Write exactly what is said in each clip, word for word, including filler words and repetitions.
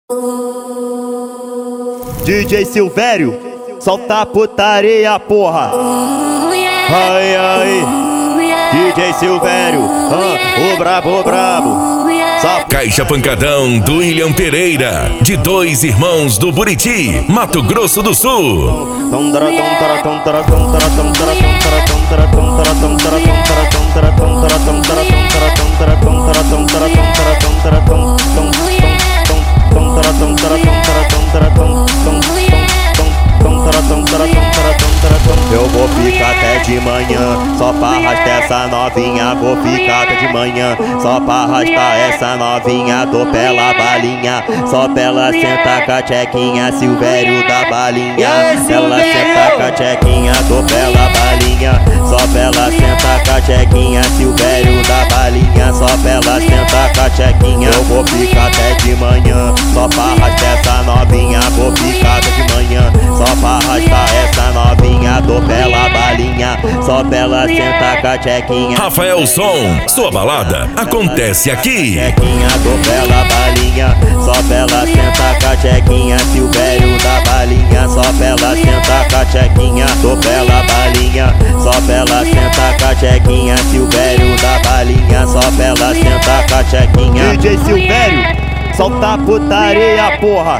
D J Silvério, solta a putaria, porra. Ai, ai, D J Silvério, ah, o brabo, o brabo. Caixa Pancadão do William Pereira, de Dois Irmãos do Buriti, Mato Grosso do Sul. Eu vou ficar até de manhã, só pra arrastar essa novinha. Vou ficar até de manhã, só pra arrastar essa novinha. Tô pela balinha, só pela senta com a tchequinha. Silvério da balinha, ela senta com a tchequinha. Tô pela balinha, só pela senta com a tchequinha. Silvério da balinha, só pela senta com a tchequinha. Eu vou ficar até de manhã, só pra arrastar essa novinha. Vou ficar até de manhã, só pra arrastar essa novinha. Tô pela balinha, só pela senta com a tchequinha. Rafael Som, sua balada acontece aqui. Tchequinha, tô pela balinha, só pela senta com a tchequinha. Silvério da balinha, só pela senta com a tchequinha. Tô pela balinha, só pela senta com a tchequinha. Silvério da balinha, só pela senta com a tchequinha. D J Silvério, solta a putaria, porra.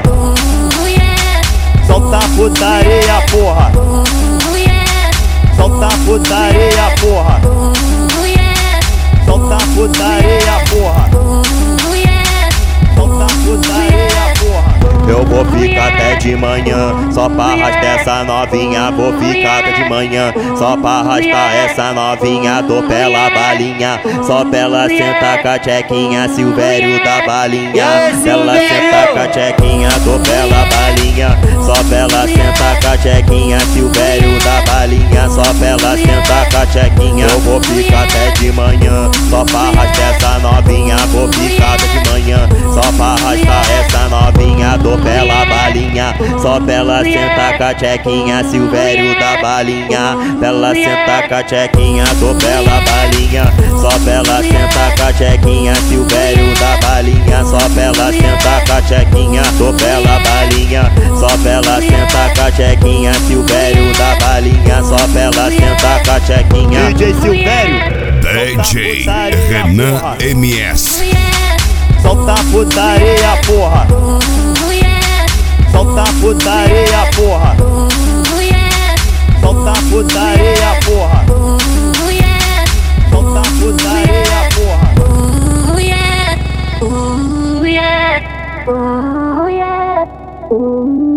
Solta a putaria, porra. Solta a putaria, porra. Solta a putaria, porra. Solta a putaria, porra. Eu vou ficar até de manhã, só pra arrastar essa novinha. Vou ficar até de manhã, só pra arrastar essa novinha. Tô pela balinha, só pela senta com a tchequinha. Silvério da balinha, ela senta com a tchequinha. Tô pela balinha, só pela senta com a tchequinha. Silvério da balinha, só pela senta com a tchequinha. Eu vou ficar até de manhã, só pra arrastar essa novinha. Vou ficar até de manhã, só pra arrastar essa novinha. Tô pela balinha, só pela senta com a tchequinha. Silvério da balinha, pela senta com a tchequinha. Tô pela balinha, só pela senta com a tchequinha. Silvério da balinha, só pela senta com a tchequinha. Tô pela balinha, só pela senta com a tchequinha. Silvério da balinha, só pela senta com a tchequinha. D J Silvério, D J Renan M S. solta a putaria, porra. Solta a putaria, porra. Solta a putaria, porra. Solta a putaria, porra. Ooh yeah, ooh yeah, ooh yeah, ooh.